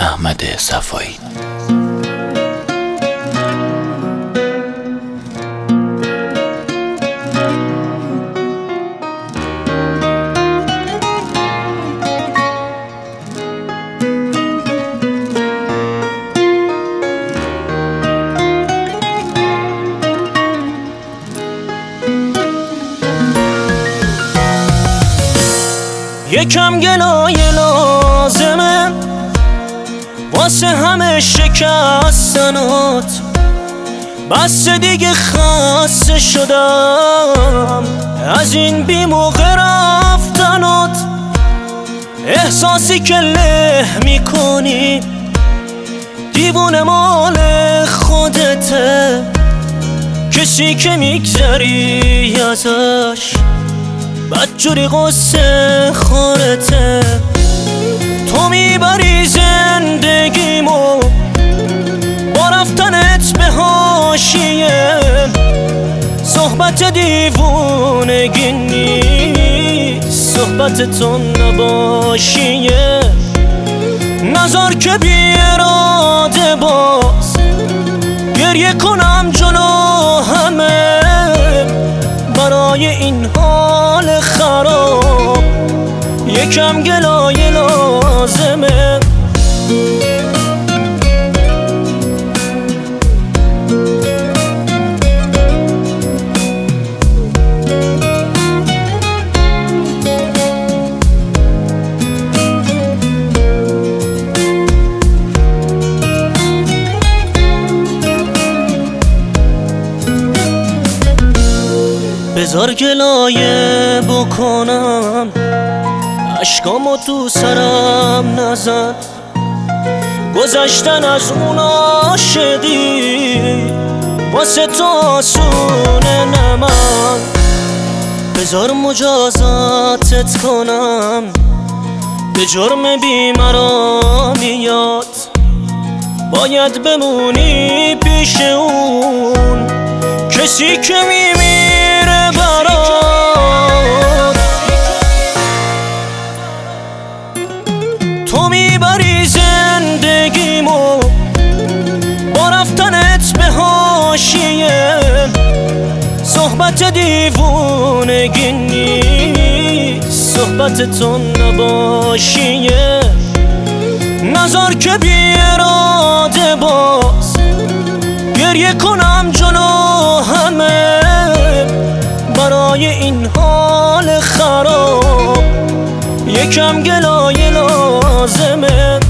احمد صفایی. یکم گلای لازمه واسه همه شکستنات، بس دیگه خسته شدم از این بی موقع رفتنات. احساسی که له میکنی دیوونه مال خودته، کسی که میگذری ازش بدجوری قصه خورته. تو میبری زندگیمو با رفتنت به حاشیه، صحبت دیوونگی نیست صحبت تو نباشیه. نذار که بی اراده باز گریه کنم جلو همه برای این حال خراب. یکم گلای لازمه. بذار گلایه بکنم، اشکامو تو سرم نزن. گذشتن از اون عاشقی واسه تو آسونه نه من. بذار مجازاتت کنم، به جرم بیمرامیات باید بمونی پیش اون کسی که میمیره برات. تو میبری زندگیمو با رفتنت به حاشیه، صحبت دیوونگی نیست صحبت تو نباشیه. نذار که بی اراده باز گریه کنم جلو همه برای این حال خراب. یکم گلای لازمه.